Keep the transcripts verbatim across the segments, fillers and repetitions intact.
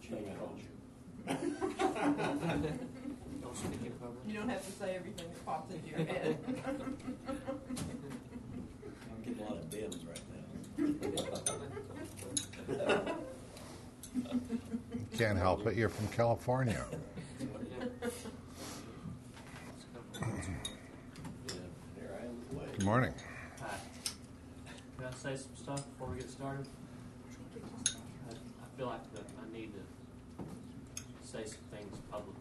thing I told you. Don't speak it over. You don't have to say everything that pops into your head. I'm getting a lot of dims right now. Can't help it. You're from California. There I am with the way. Good morning. Hi. Can I say some stuff before we get started? I, I feel like that I need to say some things publicly.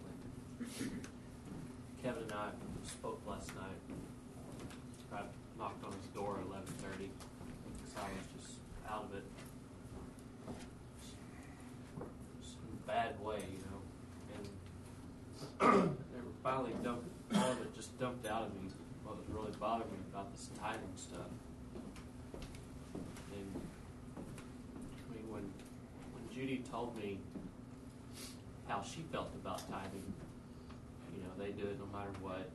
Kevin and I spoke last night. I knocked on his door at eleven thirty because I was just out of it. Just in a bad way, you know. And they were finally dumped, all of it just dumped out of me what was really bothering me about this tithing stuff. And I mean, when when Judy told me how she felt about tithing, you know, they do it no matter what.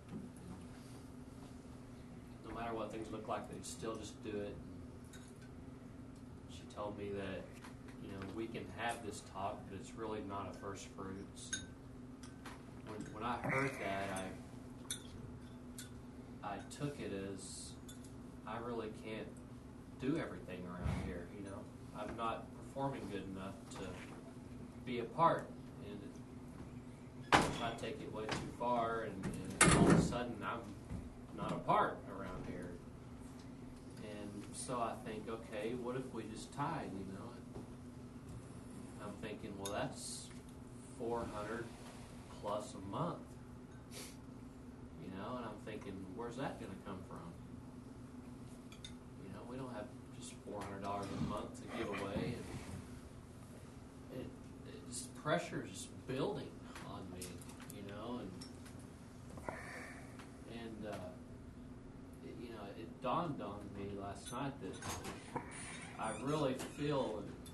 No matter what things look like, they still just do it. She told me that, you know, we can have this talk, but it's really not a first fruits. When when I heard that, I I took it as I really can't do everything around here, you know. I'm not performing good enough to be a part. And I take it way too far, and, and all of a sudden I'm not a part around here. And so I think, okay, what if we just tithe, you know? And I'm thinking, well, that's four hundred plus a month. You know, and I'm thinking, where's that going to come from? You know, we don't have just four hundred dollars a month to give away. And it, it's pressure is just building on me, you know, and and uh, it, you know, it dawned on me last night that I really feel,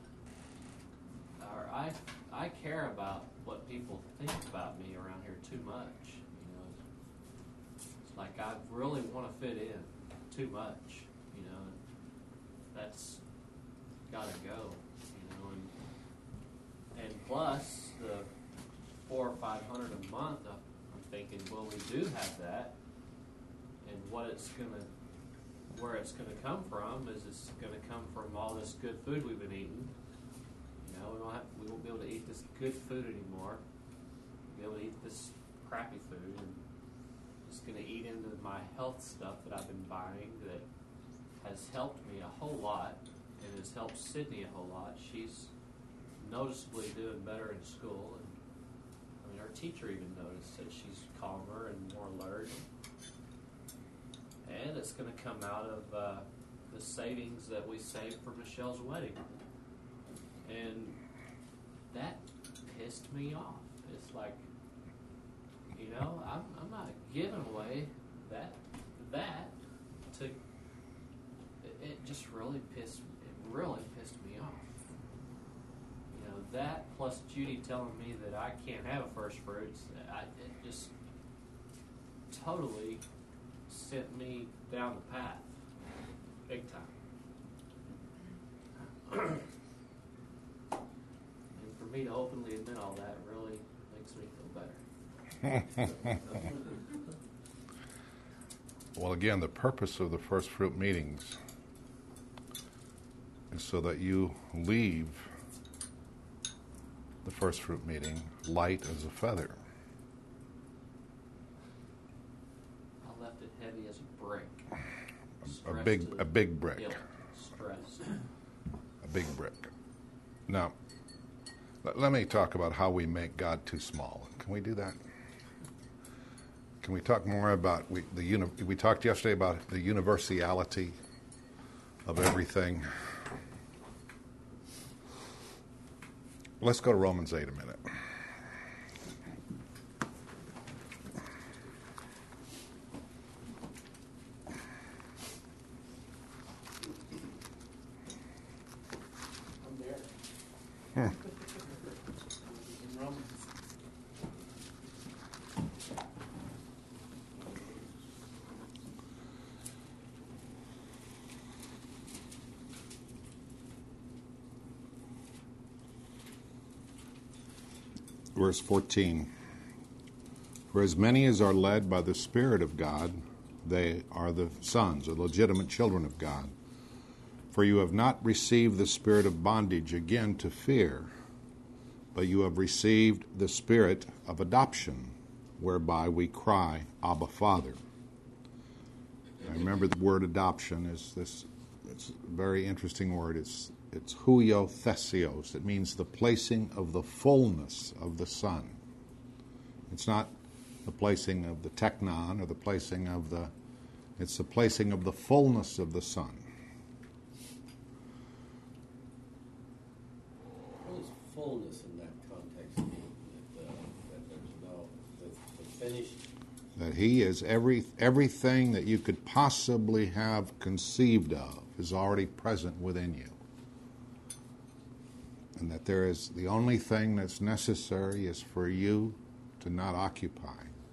or I I care about what people think about me around here too much. You know, it's like I really want to fit in too much. You know, and that's got to go. You know, and and plus the four or five hundred a month, I'm thinking, well, we do have that, and what it's gonna, where it's gonna come from is it's gonna come from all this good food we've been eating. You know, we don't have, we won't be able to eat this good food anymore. We'll be able to eat this crappy food, and it's gonna eat into my health stuff that I've been buying that has helped me a whole lot, and has helped Sydney a whole lot. She's noticeably doing better in school, and I mean, our teacher even noticed that she's calmer and more alert. And it's going to come out of uh, the savings that we saved for Michelle's wedding, and that pissed me off. It's like, you know, I'm I'm not giving away that that to. It, it just really pissed it really pissed me off. That plus Judy telling me that I can't have a first fruits, I, it just totally sent me down the path, big time. And for me to openly admit all that really makes me feel better. Well, again, the purpose of the first fruit meetings is so that you leave the first fruit meeting light as a feather. I left it heavy as a brick. A, a big, a big brick. Stressed. A big brick. Now, let, let me talk about how we make God too small. Can we do that? Can we talk more about we the uni, we talked yesterday about the universality of everything. Let's go to Romans eight a minute. I'm there. Hmm. In Romans. verse fourteen. For as many as are led by the Spirit of God, they are the sons, or legitimate children of God. For you have not received the spirit of bondage again to fear, but you have received the spirit of adoption, whereby we cry, Abba, Father. I remember the word adoption is this. It's a very interesting word. It's it's huiothesios. It means the placing of the fullness of the Son. It's not the placing of the teknon or the placing of the. It's the placing of the fullness of the Son. What does fullness in that context mean? That, uh, that there's no, the, the finished. That He is every everything that you could possibly have conceived of is already present within you. And that there is the only thing that's necessary is for you to not occupy.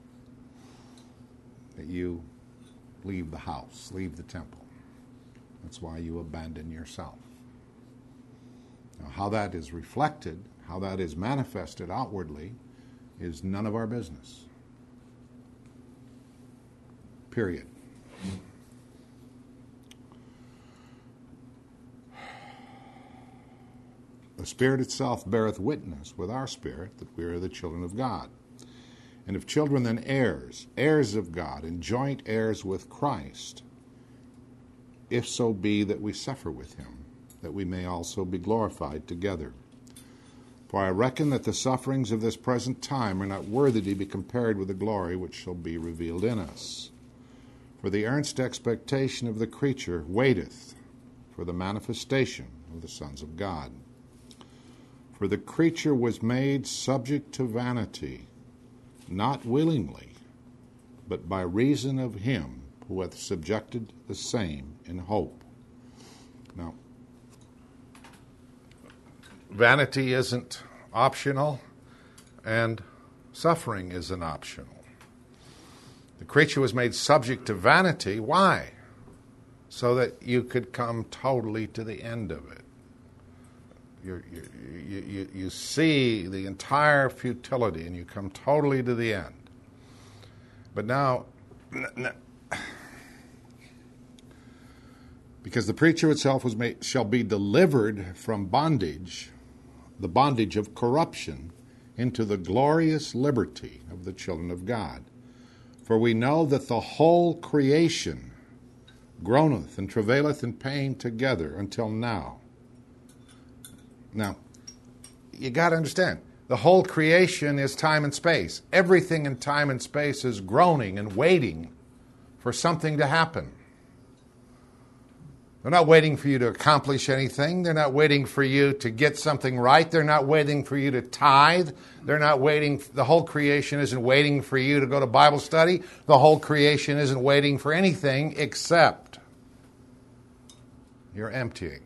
That you leave the house, leave the temple. That's why you abandon yourself. Now, how that is reflected, how that is manifested outwardly, is none of our business. Period. The Spirit itself beareth witness with our spirit that we are the children of God. And if children, then heirs, heirs of God, and joint heirs with Christ, if so be that we suffer with him, that we may also be glorified together. For I reckon that the sufferings of this present time are not worthy to be compared with the glory which shall be revealed in us. For the earnest expectation of the creature waiteth for the manifestation of the sons of God. For the creature was made subject to vanity, not willingly, but by reason of him who hath subjected the same in hope. Now, vanity isn't optional, and suffering isn't optional. The creature was made subject to vanity. Why? So that you could come totally to the end of it. You, you, you, you see the entire futility and you come totally to the end. But now, n- n- because the preacher itself was made, shall be delivered from bondage, the bondage of corruption, into the glorious liberty of the children of God. For we know that the whole creation groaneth and travaileth in pain together until now. Now, you got to understand, the whole creation is time and space. Everything in time and space is groaning and waiting for something to happen. They're not waiting for you to accomplish anything. They're not waiting for you to get something right. They're not waiting for you to tithe. They're not waiting. The whole creation isn't waiting for you to go to Bible study. The whole creation isn't waiting for anything except you're emptying.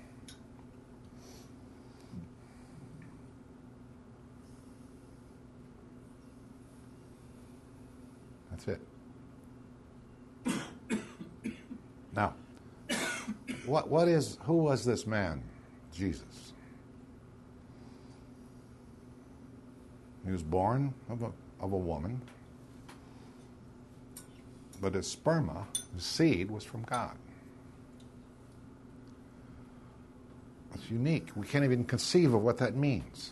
That's it. Now, what what is who was this man, Jesus? He was born of a of a woman, but his sperma, his seed, was from God. It's unique. We can't even conceive of what that means.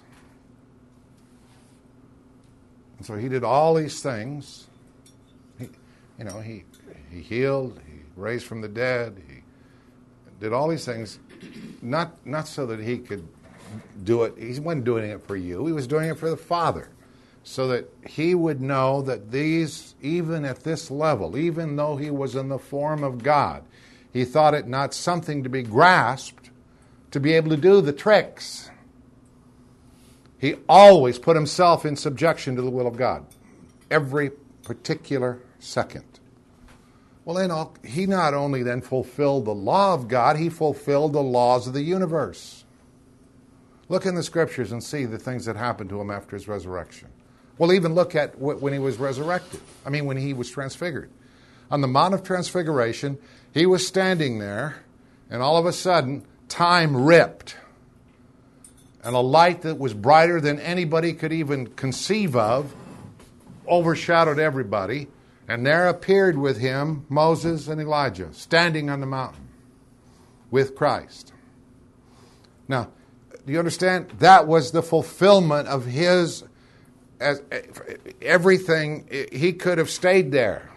And so he did all these things. He, you know, he he healed, he raised from the dead, he did all these things, not not so that he could do it. He wasn't doing it for you. He was doing it for the Father, so that he would know that these, even at this level, even though he was in the form of God, he thought it not something to be grasped to be able to do the tricks. He always put himself in subjection to the will of God, every particular second. Well, then all, he not only then fulfilled the law of God, he fulfilled the laws of the universe. Look in the Scriptures and see the things that happened to him after his resurrection. Well, even look at w- when he was resurrected. I mean, when he was transfigured. On the Mount of Transfiguration, he was standing there, and all of a sudden, time ripped. and a light that was brighter than anybody could even conceive of overshadowed everybody. And there appeared with him Moses and Elijah standing on the mountain with Christ. Now, do you understand? That was the fulfillment of his, as everything. He could have stayed there.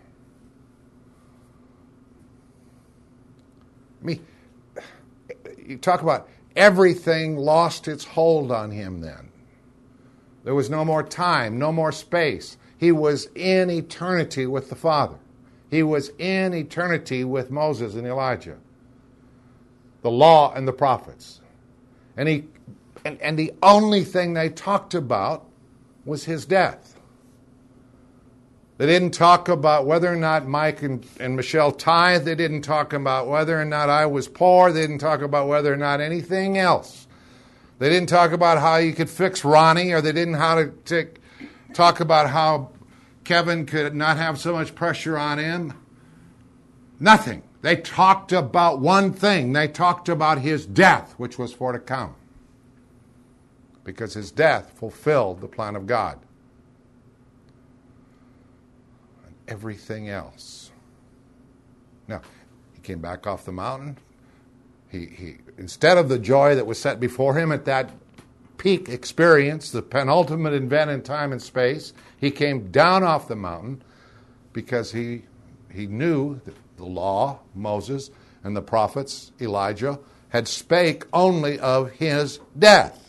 I mean, you talk about everything lost its hold on him then. There was no more time, no more space. He was in eternity with the Father. He was in eternity with Moses and Elijah, the law and the prophets. And he, and, and the only thing they talked about was his death. They didn't talk about whether or not Mike and, and Michelle tithed. They didn't talk about whether or not I was poor. They didn't talk about whether or not anything else. They didn't talk about how you could fix Ronnie, or they didn't how to take, talk about how Kevin could not have so much pressure on him. Nothing. They talked about one thing. They talked about his death, which was for to come. Because his death fulfilled the plan of God. And everything else. Now, he came back off the mountain. He, he, instead of the joy that was set before him at that peak experience, the penultimate event in time and space, he came down off the mountain because he he knew that the law, Moses, and the prophets, Elijah, had spake only of his death.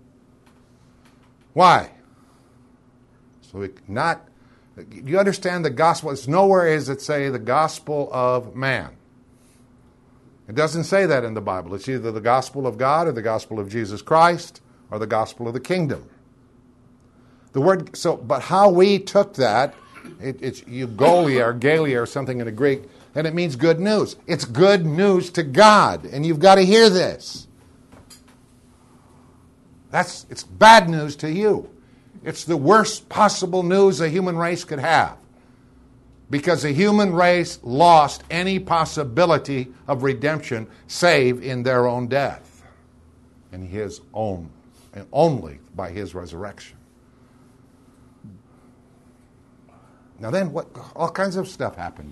Why? So we not, you understand the gospel, it's nowhere does it say the gospel of man. It doesn't say that in the Bible. It's either the gospel of God or the gospel of Jesus Christ or the gospel of the kingdom. The word, so, but how we took that, it, it's eugolia or galia or something in the Greek, and it means good news. It's good news to God, and you've got to hear this. That's, it's bad news to you. It's the worst possible news a human race could have. Because the human race lost any possibility of redemption save in their own death. And his own, and only by his resurrection. Now then, what all kinds of stuff happened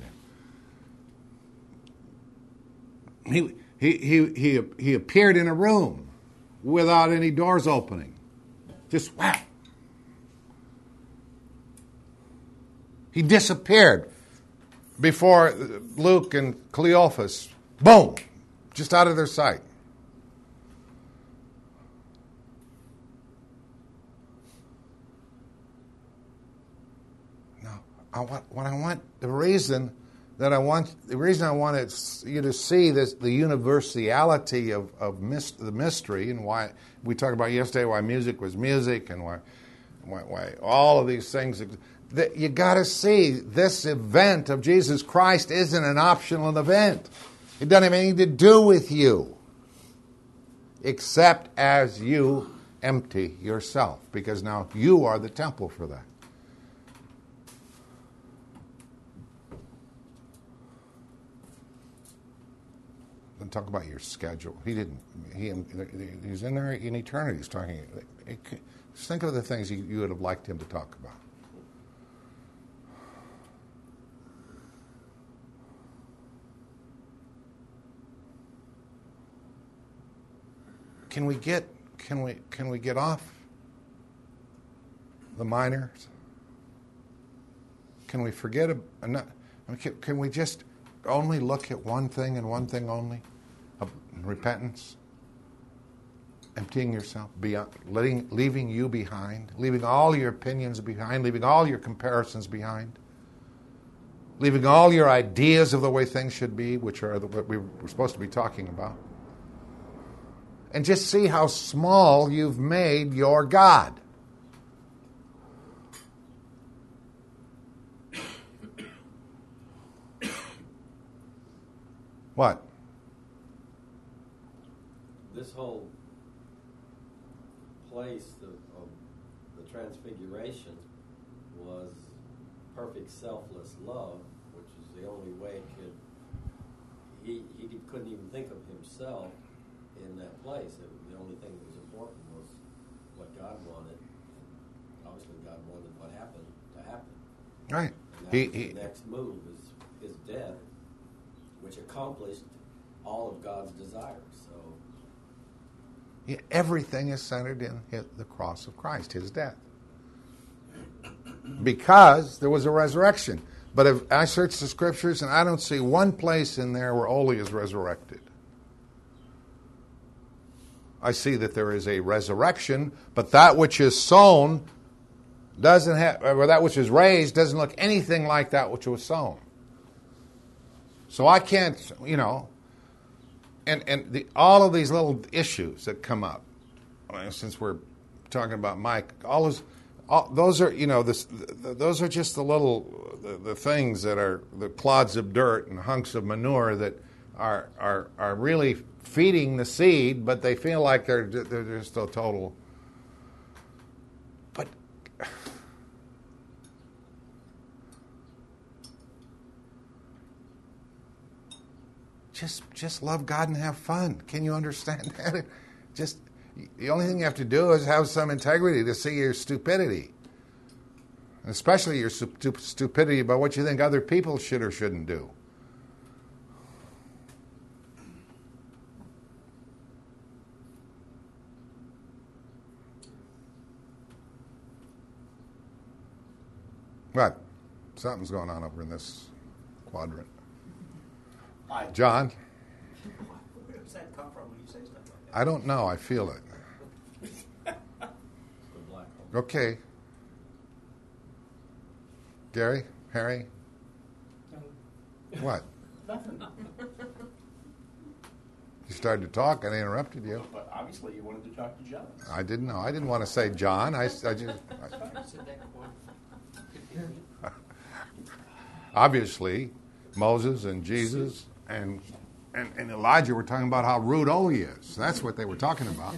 then. He he he he he appeared in a room without any doors opening. Just whap. He disappeared before Luke and Cleophas. Boom! Just out of their sight. Now, I want, what I want, the reason that I want, the reason I want you to see this, the universality of, of myst, the mystery, and why we talked about yesterday why music was music, and why, why, why all of these things. That you got to see this event of Jesus Christ isn't an optional event. It doesn't have anything to do with you, except as you empty yourself, because now you are the temple for that. Don't talk about your schedule. He didn't. He he's in there in eternity. He's talking. Just think of the things you, you would have liked him to talk about. Can we get can we can we get off the minors? Can we forget a, a not, can, can we just only look at one thing and one thing only? Of repentance, emptying yourself, beyond, letting, leaving you behind, leaving all your opinions behind, leaving all your comparisons behind, leaving all your ideas of the way things should be, which are the, what we were supposed to be talking about. And just see how small you've made your God. What? This whole place of, of the transfiguration was perfect selfless love, which is the only way it could. He he couldn't even think of himself. in that place. It, the only thing that was important was what God wanted. And obviously, God wanted what happened to happen. Right. And that He, was he, the next move is his death, which accomplished all of God's desires. So yeah, everything is centered in his, the cross of Christ, his death. Because there was a resurrection. But if I search the scriptures and I don't see one place in there where Ole is resurrected. I see that there is a resurrection, but that which is sown doesn't have, or that which is raised doesn't look anything like that which was sown. So I can't, you know, and and the, all of these little issues that come up, I mean, since we're talking about Mike, all those, all, those are, you know, this, the, those are just the little, the, the things that are the clods of dirt and hunks of manure that are are are really feeding the seed, but they feel like they're they're just a total. But just just love God and have fun. Can you understand that? Just the only thing you have to do is have some integrity to see your stupidity, and especially your stu- stupidity about what you think other people should or shouldn't do. What? Something's going on over in this quadrant. Hi. John? Where does that come from when you say stuff like that? I don't know. I feel it. the black hole. Okay. Gary? Harry? What? Nothing. You started to talk and I interrupted you. But obviously you wanted to talk to John. I didn't know. I didn't want to say John. I, I just... I, obviously, Moses and Jesus and, and and Elijah were talking about how rude Ole is. That's what they were talking about.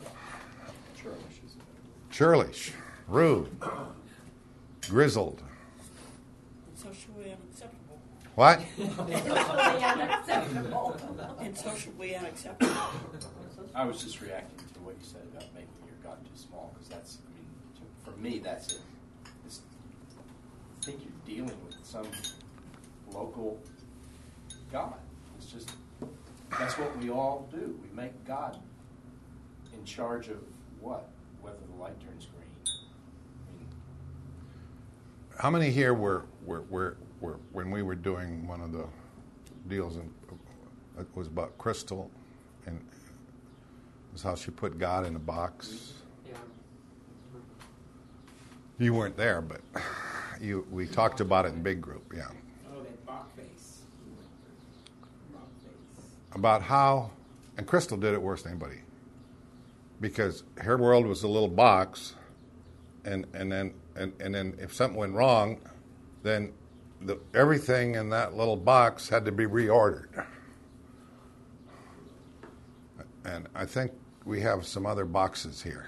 Churlish, rude, grizzled. Socially unacceptable. What? Socially unacceptable. And socially unacceptable. I was just reacting to what you said about making your God too small, because that's, I mean, to, for me, that's it. It's, I think you're dealing with some local God. It's just, that's what we all do. We make God in charge of what? Whether the light turns green. I mean, How many here were, were, were, were when we were doing one of the deals, in, it was about Crystal, and it was how she put God in a box. Yeah. You weren't there, but you we talked about it in big group, yeah. Oh, that Bach face. Bach face. About how, and Crystal did it worse than anybody, because her world was a little box, and and then and, and then if something went wrong, then the, everything in that little box had to be reordered. And I think we have some other boxes here.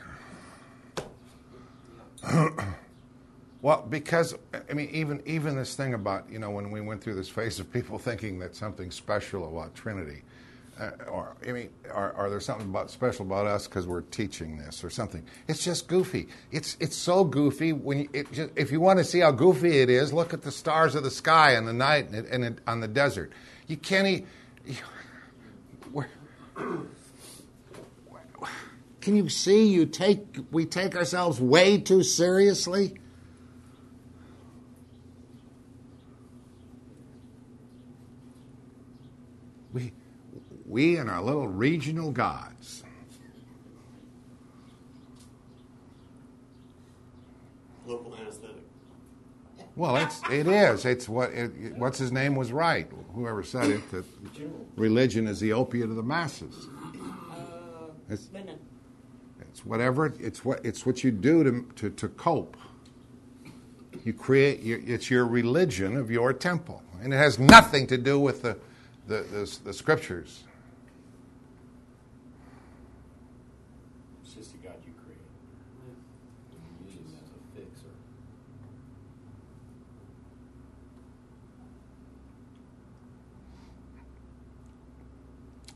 Well, because I mean, even even this thing about, you know, when we went through this phase of people thinking that something special about Trinity, uh, or I mean, are, are there something about special about us because we're teaching this or something? It's just goofy. It's it's so goofy. When you, it just, if you want to see how goofy it is, look at the stars of the sky in the night and, it, and it, on the desert. You can't. E- you, where, can you see? You take we take ourselves way too seriously. We, we and our little regional gods. Local anesthetic. Well, it's it is. It's what it, what's his name was right. Whoever said it, that religion is the opiate of the masses. Uh, It's, Lennon. it's whatever. It's what it's what you do to to, to cope. You create. Your, it's your religion of your temple, and it has nothing to do with the. The, the, the scriptures. it's just a God you created. And you use him as a fixer.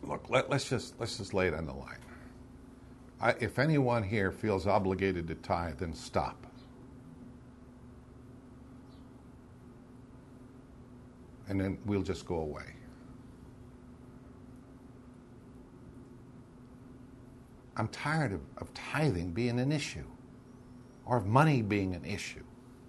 Look, let, let's just let's just lay it on the line. I, if anyone here feels obligated to tithe, then stop. And then we'll just go away. I'm tired of, of tithing being an issue, or of money being an issue.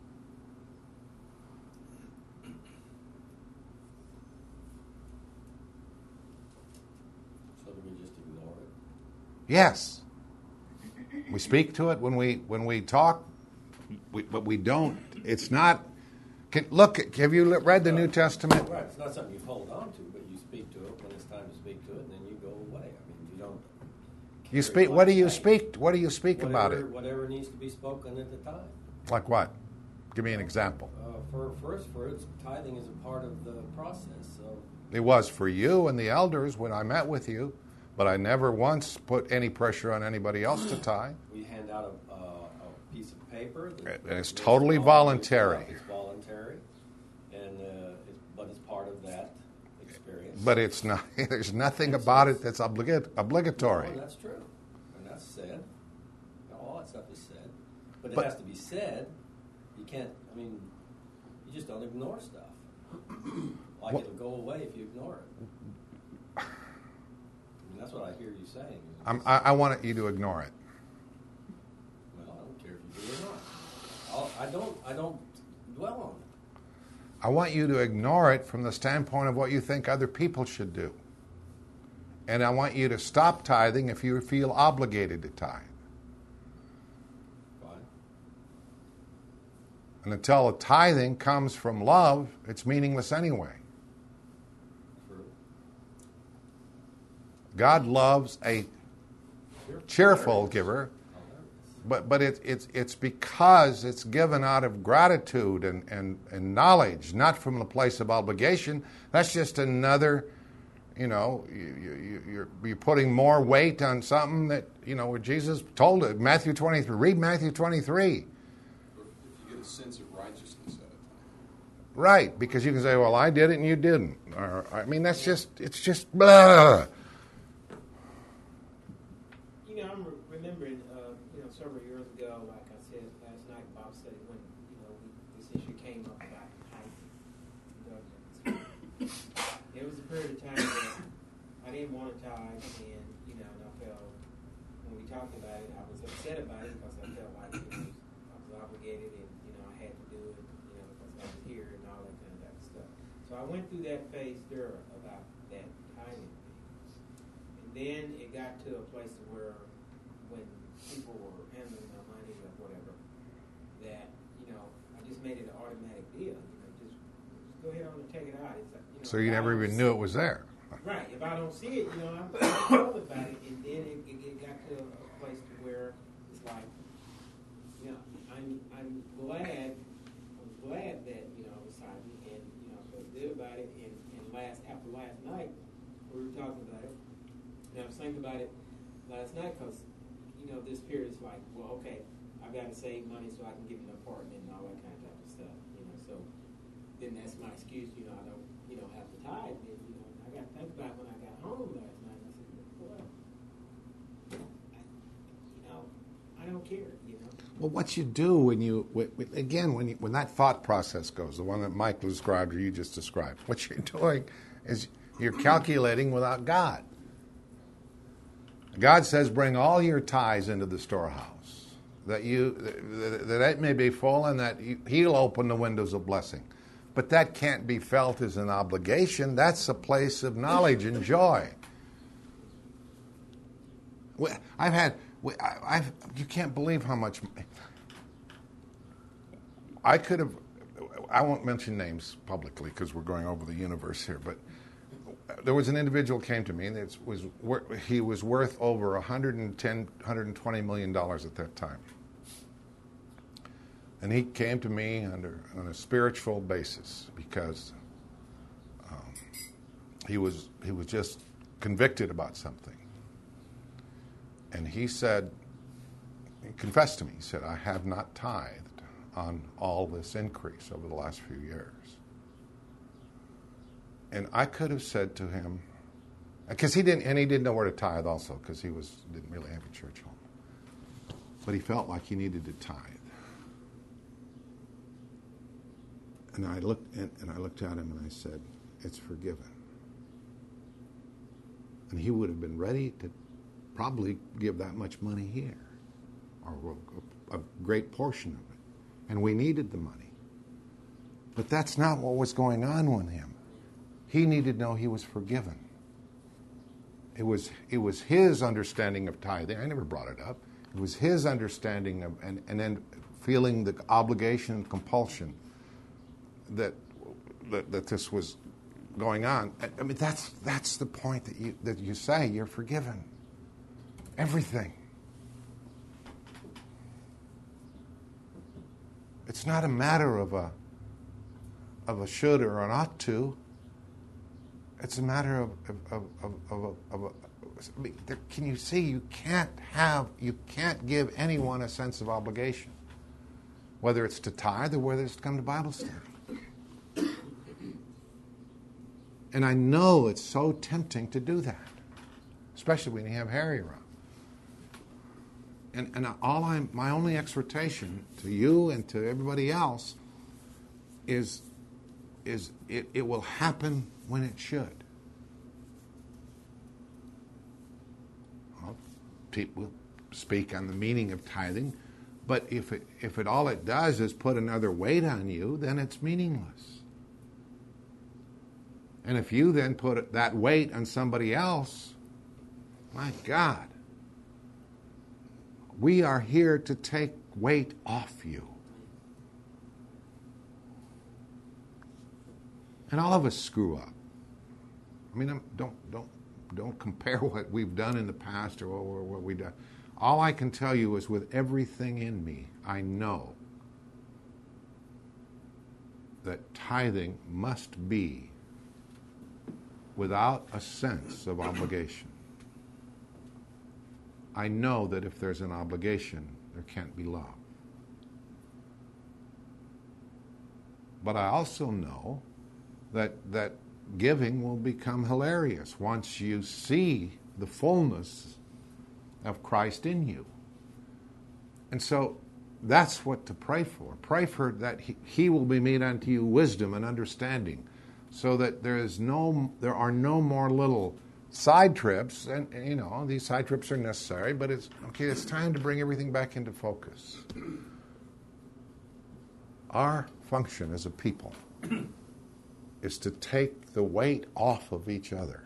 So do we just ignore it? Yes. We speak to it when we when we talk, we, but we don't. It's not. Can, look, have you read the New Testament? Right, it's not something you hold on to, but you speak to it when it's time to speak to it, and then you go away. I mean, you don't. You speak. What do you speak? What do you speak whatever, about it? Whatever needs to be spoken at the time. Like what? Give me an example. Uh, for first fruits, tithing is a part of the process. So It was for you and the elders when I met with you, but I never once put any pressure on anybody else to tithe. we hand out a, uh, a piece of paper. That, And it's that totally all voluntary. It's voluntary, and uh, it's, but it's part of that experience. But it's not. There's nothing about it that's obliga- obligatory. No, that's true, and that's said. No, all that stuff is said, but it But- has to be said. You can't. I mean, you just don't ignore stuff. Like What- it'll go away if you ignore it. I mean, that's what I hear you saying. I'm, I, I want you to ignore it. Well, I don't care if you do or not. I'll, I don't. I don't dwell on it. I want you to ignore it from the standpoint of what you think other people should do. And I want you to stop tithing if you feel obligated to tithe. Fine. And until the tithing comes from love, it's meaningless anyway. True. God loves a cheerful giver, Hilarious. but but it, it's it's because it's given out of gratitude and, and, and knowledge, not from a place of obligation. That's just another, you know, you, you, you're, you're putting more weight on something that, you know, where Jesus told it. Matthew twenty-three, read Matthew twenty-three. If you get a sense of righteousness at a time. Right, because you can say, well, I did it and you didn't. Or, I mean, that's just, it's just blah. You know, I'm re- remembering, uh, you know, several years ago, like I said last night, Bob said when, you know, we, this issue came up about tithing. There was a period of time that I didn't want to tithe, and, you know, and I felt, when we talked about it, I was upset about it because I felt like, you know, I was obligated and, you know, I had to do it, you know, because I was here and all that kind of that stuff. So I went through that phase there about that tithing thing. And then it got to a place where when people were handling my money or whatever, that, you know, I just made it an automatic deal. You know, just, just go ahead on and take it out. It's like, you know, So you if I never don't even see- knew it was there. Right. If I don't see it, you know, I'm told about it, and then it, it, it got to a place to where it's like, you know, I'm I'm glad, I'm glad that, you know, I was silent and, you know, I felt good about it. And, and last after last night, we were talking about it, and I was thinking about it last night because, you know, this period is like, well, okay, I've got to save money so I can get an apartment and all that kind of type of stuff, you know. So then that's my excuse, you know, I don't, you know, have to tithe. And, you know, I got to think about when I got home last night. I said, well, I, you know, I don't care, you know. Well, what you do when you, when- again, when you, when that thought process goes, the one that Mike described or you just described, what you're doing is you're calculating without God. God says, bring all your tithes into the storehouse, that you that, that it may be full and that you, He'll open the windows of blessing. But that can't be felt as an obligation. That's a place of knowledge and joy. We- I've had, we- I- I've, you can't believe how much. I could have, I won't mention names publicly because we're going over the universe here, but there was an individual came to me and it was wor- he was worth over one hundred ten, one hundred twenty million dollars at that time. And he came to me under on a spiritual basis because um, he was he was just convicted about something. And he said, he confessed to me, he said, I have not tithed on all this increase over the last few years. And I could have said to him, Because he didn't, and he didn't know where to tithe also, because he was didn't really have a church home. But he felt like he needed to tithe. And I looked, and, and I looked at him and I said, "It's forgiven." And he would have been ready to probably give that much money here, or a, a great portion of it. And we needed the money. But that's not what was going on with him. He needed to know he was forgiven. It was, it was his understanding of tithing. I never brought it up. It was his understanding of, and, and then feeling the obligation and compulsion that, that that this was going on. I mean, that's that's the point that you that you say you're forgiven. Everything. It's not a matter of a of a should or an ought to. It's a matter of of of of, of, a, of a, I mean, there, can you see? You can't have you can't give anyone a sense of obligation, whether it's to tithe or whether it's to come to Bible study. And I know it's so tempting to do that, especially when you have Harry around. And and all I'm my only exhortation to you and to everybody else is is it, it will happen when it should. Well, people speak on the meaning of tithing, but if it if it all it does is put another weight on you, then it's meaningless. And if you then put that weight on somebody else, my God, we are here to take weight off you. And all of us screw up. I mean, don't don't don't compare what we've done in the past or what, what we've done. All I can tell you is with everything in me, I know that tithing must be without a sense of obligation. I know that if there's an obligation, there can't be love. But I also know that that giving will become hilarious once you see the fullness of Christ in you. And so that's what to pray for. Pray for that he, he will be made unto you wisdom and understanding, so that there is no, there are no more little side trips, and, and you know these side trips are necessary. But it's okay. It's time to bring everything back into focus. Our function as a people is to take the weight off of each other.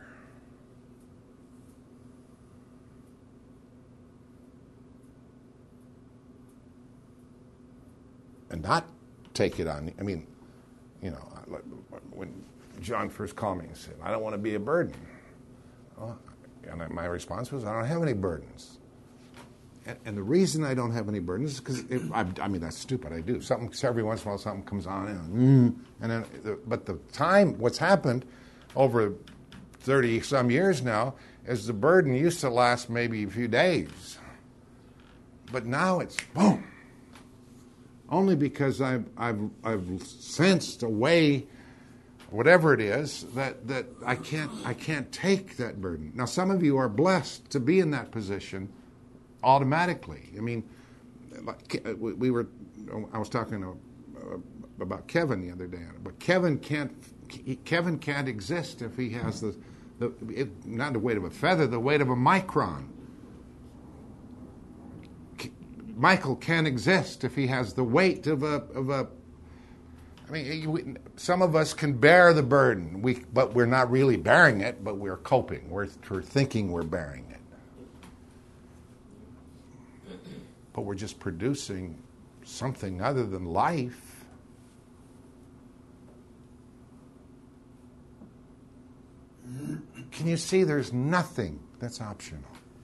And not take it on, I mean, you know, when John first called me and said, "I don't want to be a burden." Well, and my response was, "I don't have any burdens." And, and the reason I don't have any burdens is because, I, I mean, that's stupid. I do. Something, every once in a while, something comes on, and, mm, and then, the, but the time, what's happened over thirty-some years now is the burden used to last maybe a few days. But now it's, boom. Only because I've, I've, I've sensed a way, whatever it is, that, that I can't I can't take that burden. Now, some of you are blessed to be in that position automatically. I mean, we were, I was talking to, uh, about Kevin the other day, but Kevin can't Kevin can't exist if he has the, the it, not the weight of a feather, the weight of a micron. Michael can't exist if he has the weight of a of a. I mean, some of us can bear the burden, we, but we're not really bearing it, but we're coping. We're, we're thinking we're bearing it. But we're just producing something other than life. Can you see there's nothing that's optional?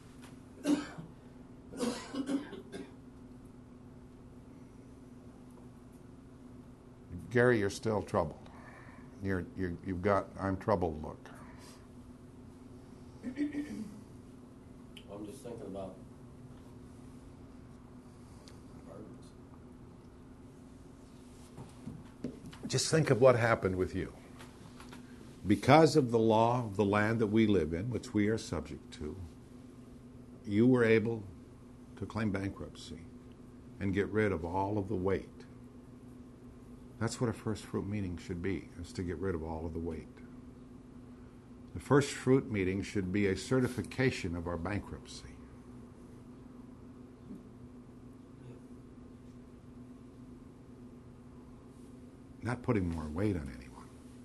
Gary, you're still troubled. You're, you're, you've got, I'm troubled look. I'm just thinking about burdens. Just think of what happened with you. because of the law of the land that we live in, which we are subject to, you were able to claim bankruptcy and get rid of all of the weight. That's what a first fruit meeting should be, is to get rid of all of the weight. The first fruit meeting should be a certification of our bankruptcy. Not putting more weight on anyone.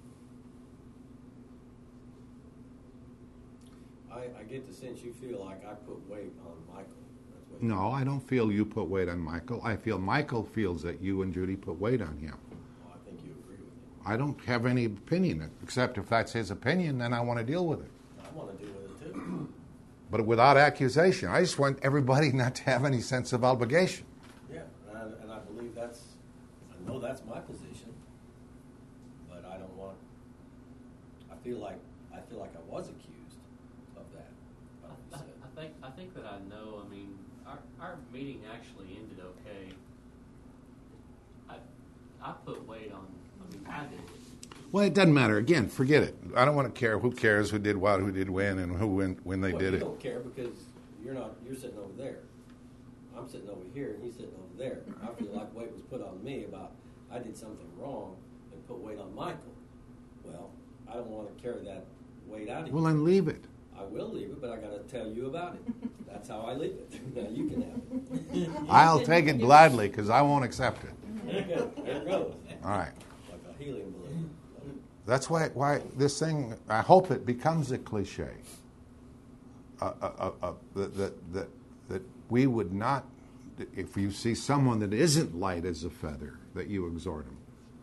I, I get the sense you feel like I put weight on Michael. That's what you- No, I don't feel you put weight on Michael. I feel Michael feels that you and Judy put weight on him. Well, I think you agree with me. I don't have any opinion, except if that's his opinion, then I want to deal with it. I want to deal with it too. But without accusation. I just want everybody not to have any sense of obligation. Yeah, and I, and I believe that's, I know that's my position, but I don't want, I feel like, I feel like I was accused of that. I, like you I, said. I think I think that I know. I mean, our our meeting actually ended okay. I I put weight on. I mean, I did it. Well, it doesn't matter. Again, forget it. I don't want to care who cares who did what, who did when, and who when, when they Well, did you it. don't care because you're not, you're sitting over there. I'm sitting over here and he's sitting over there. I feel like weight was put on me about I did something wrong and put weight on Michael. Well, I don't want to carry that weight out of you. Well, then leave it. I will leave it, but I got to tell you about it. That's how I leave it. Now you can have it. I'll take it gladly because I won't accept it. There you go. There it goes. All right. Like a helium balloon. That's why why this thing, I hope it becomes a cliche. Uh, uh, uh, uh, that, that, that, that we would not, if you see someone that isn't light as a feather, that you exhort him.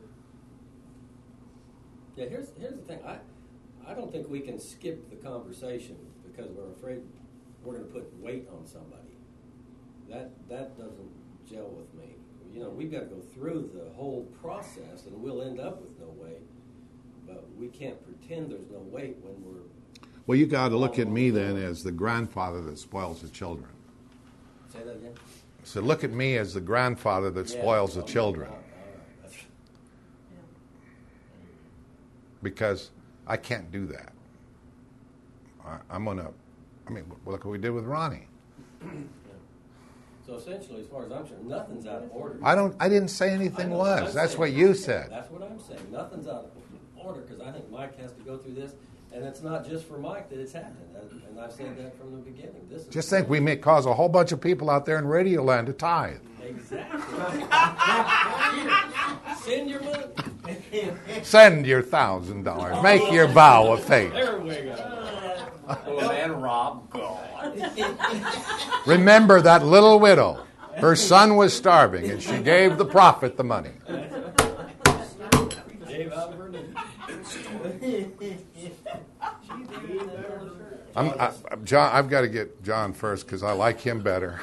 Yeah, here's here's the thing. I I don't think we can skip the conversation because we're afraid we're going to put weight on somebody. That that doesn't gel with me. You know, we've got to go through the whole process, and we'll end up with no weight. But we can't pretend there's no weight when we're. Well, you got to look at me then as the grandfather that spoils the children. Say that again. So look at me as the grandfather that Yeah, spoils the okay, children. all right, all right. That's- Because I can't do that. I, I'm going to, I mean, look what we did with Ronnie. So essentially, as far as I'm concerned, nothing's out of order. I don't, I didn't say I anything know what was. I'm That's saying. what you said. That's what I'm saying. Nothing's out of order because I think Mike has to go through this, and it's not just for Mike that it's happening. And I've said that from the beginning. This is Just think we may cause a whole bunch of people out there in Radio Land to tithe. Exactly. Send your money. Send your thousand dollars. Make your vow of faith. There we go. Oh, man, Rob, God. Remember that little widow. Her son was starving, and she gave the prophet the money. Dave Albert. I'm, I, I'm- John, I've got to get John first because I like him better.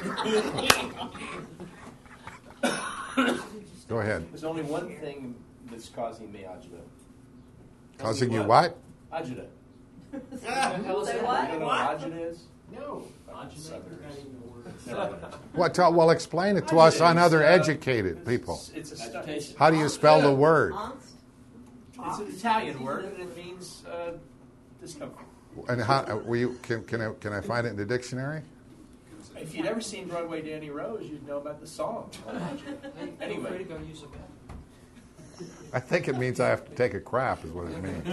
Go ahead. There's only one thing that's causing me agita. Causing you what? Agita. Say You don't know what? what agita is? No. Never mind. What? Tell, well, explain it to us on other educated people. It's a study. How do you spell the word? It's an Italian word, and it means uh, discomfort. And how? uh, Will you, can, can, I, can I find it in the dictionary? If you'd ever seen Broadway Danny Rose, you'd know about the song. Anyway, I think it means I have to take a crap, is what it means.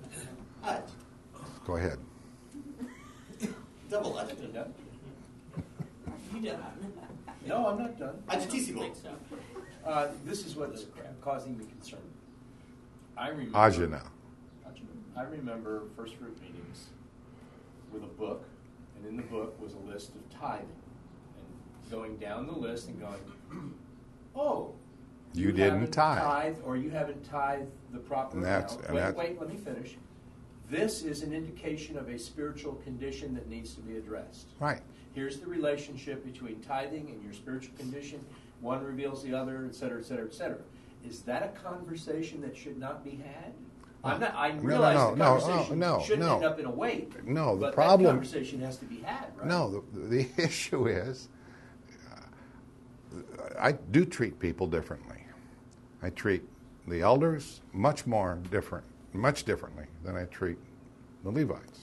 Go ahead. Double legend. you done? You done. No, I'm not done. Agitissimo. Uh, this is what's causing me concern. I remember. Ajna. I remember first fruit meetings with a book, and in the book was a list of tithing, and going down the list and going, oh, You didn't haven't tithe. tithed, or you haven't tithed the proper And that's- amount. and Wait, that's- wait, let me finish. This is an indication of a spiritual condition that needs to be addressed. Right. Here's the relationship between tithing and your spiritual condition. One reveals the other, et cetera, et cetera, et cetera. Is that a conversation that should not be had? I'm not, I No, no, realize no, the no, conversation no, no, shouldn't no. end up in a weight. No, the but problem- that conversation has to be had, right? No, the, the issue is uh, I do treat people differently. I treat the elders much more different much differently than I treat the Levites.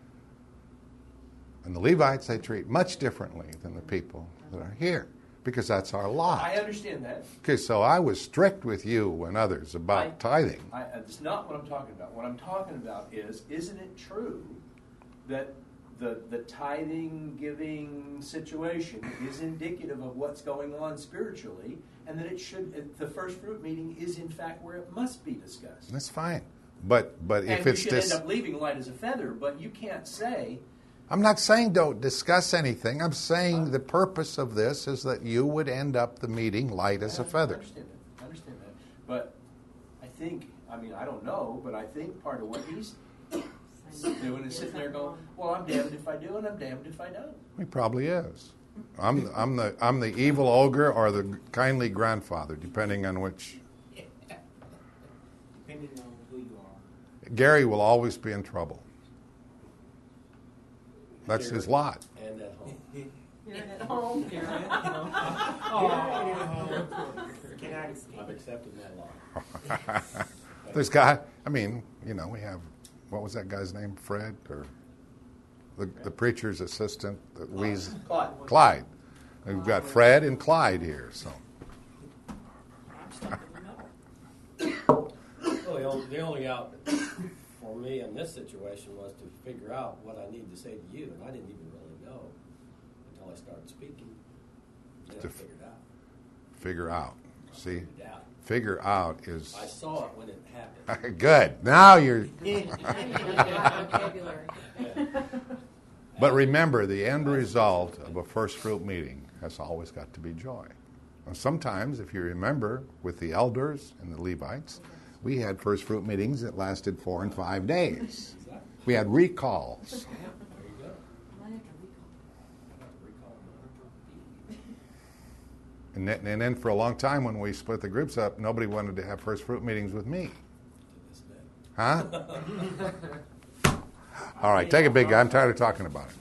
And the Levites I treat much differently than the people that are here, because that's our lot. I understand that. Okay, so I was strict with you and others about I- tithing. I, that's not what I'm talking about. What I'm talking about is, isn't it true that the the tithing, giving situation is indicative of what's going on spiritually, and that it should, the first fruit meeting is in fact where it must be discussed. That's fine. But but and if you it's should dis- end up leaving light as a feather, but you can't say, I'm not saying don't discuss anything. I'm saying the purpose of this is that you would end up the meeting light as a I feather. understand that. I understand that. But I think, I mean, I don't know, but I think part of what he's doing is sitting there going, well, I'm damned if I do and I'm damned if I don't. He probably is. I'm I'm the I'm the evil ogre or the kindly grandfather, depending on which. Depending on who you are. Gary will always be in trouble. That's his lot. And at home. You're at home. You're at home. Oh, cannot escape. I've accepted that law. This guy, I mean, you know, we have, what was that guy's name? Fred? Or the, the preacher's assistant? The Weez, Clyde. Clyde. And we've got Fred and Clyde here, so. I'm stuck in the middle. Well, the only, the only out for me in this situation was to figure out what I needed to say to you, and I didn't even really know until I started speaking. Then I To f- figured out. Figure out. See? Figured out. Figure out is. I saw it when it happened. Good. Now you're. Vocabulary. But remember, the end result of a first fruit meeting has always got to be joy. And sometimes, if you remember, with the elders and the Levites, we had first fruit meetings that lasted four and five days. We had recalls. Yeah, there you go. I have to recall. I have to recall mine. And then, and then for a long time, when we split the groups up, nobody wanted to have first fruit meetings with me. To this day. Huh? All right, take it, big guy. I'm tired of talking about it.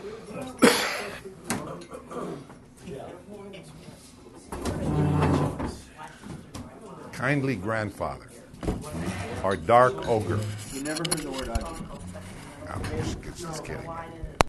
Kindly grandfather, or dark ogre. You never heard the word ugly. No, just, just kidding.